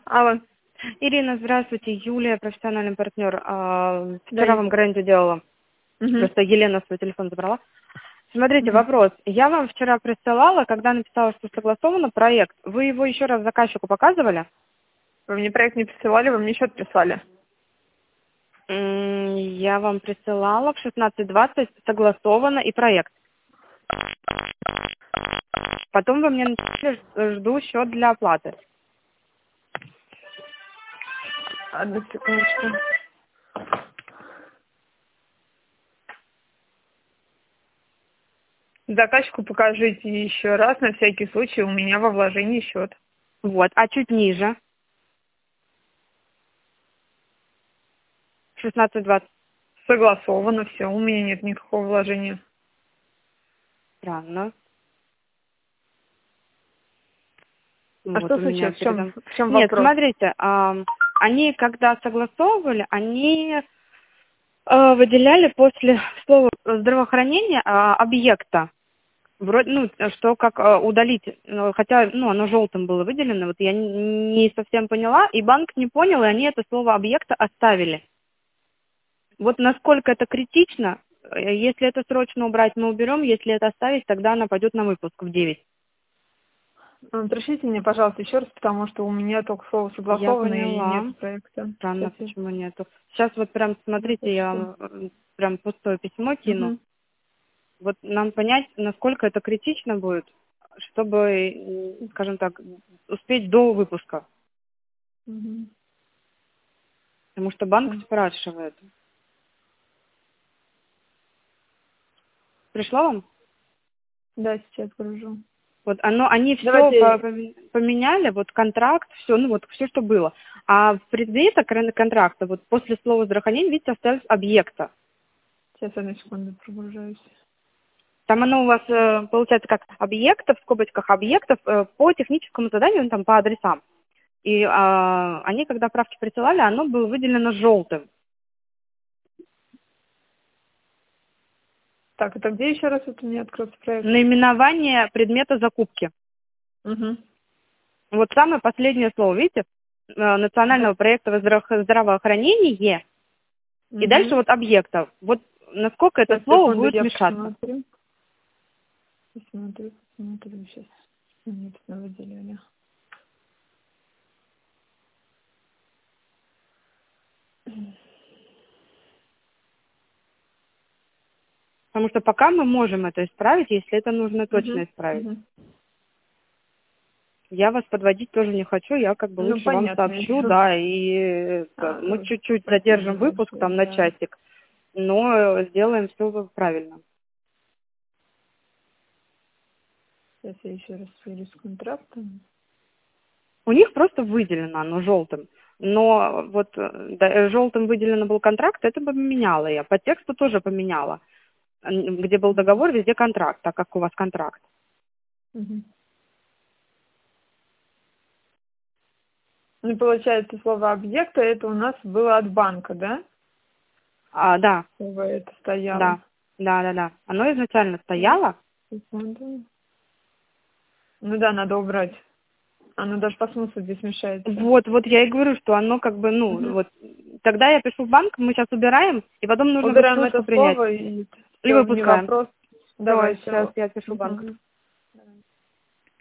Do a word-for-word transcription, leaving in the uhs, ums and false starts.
Алло. Ирина, здравствуйте. Юлия, профессиональный партнер. А, Да, Вчера вам гарантию делала. Угу. Просто Елена свой телефон забрала. Смотрите, Угу. вопрос. Я вам вчера присылала, когда написала, что согласовано проект. Вы его еще раз заказчику показывали? Вы мне проект не присылали, вы мне счет прислали. М, Я вам присылала в шестнадцать двадцать согласовано и проект. Потом вы мне написали, что жду счет для оплаты. Одну секундочку. Заказчику покажите еще раз, на всякий случай, у меня во вложении счет. Вот, а чуть ниже, шестнадцать двадцать. Согласовано, все, у меня нет никакого вложения. Странно. Ну, А вот что у меня случилось? В чем, передам. в чем Нет, вопрос? смотрите, ам, они когда согласовывали, они э, выделяли после слова здравоохранение а, объекта. Вроде, ну, что как э, удалить, ну, хотя, ну, оно желтым было выделено, вот я не не совсем поняла, и банк не понял, и они это слово объекта оставили. Вот насколько это критично, э, если это срочно убрать, мы уберем, если это оставить, тогда она пойдет на выпуск в девять. М, Пришлите мне, пожалуйста, еще раз, потому что у меня только слово Я согласованное и поняла. нет проекта. Странно, Сейчас я почему нету. Сейчас вот прям, смотрите, напишу. я э, прям пустое письмо кину. Угу. Вот нам понять, насколько это критично будет, чтобы, м, скажем так, успеть до выпуска. Угу. Потому что банк спрашивает. Пришло вам? Да, сейчас гружу. Вот оно, они все Давайте, поменяли, вот контракт, все, ну вот все, что было. А в предмете кон- контракта, вот после слова здравоохранение, видите, остались объекта. сейчас одну секунду прогружаюсь. Там оно у вас э, получается как объектов, в скобочках объектов э, по техническому заданию, ну, там по адресам. И а, они, когда правки присылали, оно было выделено желтым. Так, это где еще раз это мне откроется проект? Наименование предмета закупки. Угу. Вот самое последнее слово, видите? Э, Да. Национального проекта здраво- здравоохранения. И дальше Угу. вот объектов. Вот насколько это Сейчас, слово секунду, будет я мешаться. посмотрю. Посмотрю, посмотрю сейчас. Мне тут выделили. Потому что пока мы можем это исправить, если это нужно точно Угу. исправить. Угу. Я вас подводить тоже не хочу, я как бы Ну, лучше вам понятно. сообщу, да, и это, мы А, чуть-чуть спасибо задержим выпуск большое, там на да. часик, но сделаем все правильно. Сейчас я еще раз сверюсь с контрактом. У них просто выделено оно желтым. Но вот э, да, э, желтым выделено был контракт, это бы поменяла я. По тексту тоже поменяла. М, Где был договор, везде контракт, так как у вас контракт. Угу. Ну, получается, слово объекта это у нас было от банка, да? А, да, Слово это стояло. да, да, да, да. Оно изначально Так, стояло. секунду. Ну да, надо убрать. Оно даже по смыслу здесь мешается. Вот, вот я и говорю, что оно как бы, ну, Угу. вот, тогда я пишу в банк, мы сейчас убираем, и потом нужно Убираем рассылку это принять. слово и И все, не выпускаем. вопрос. Все, сейчас Давайте. я пишу в банк. Угу.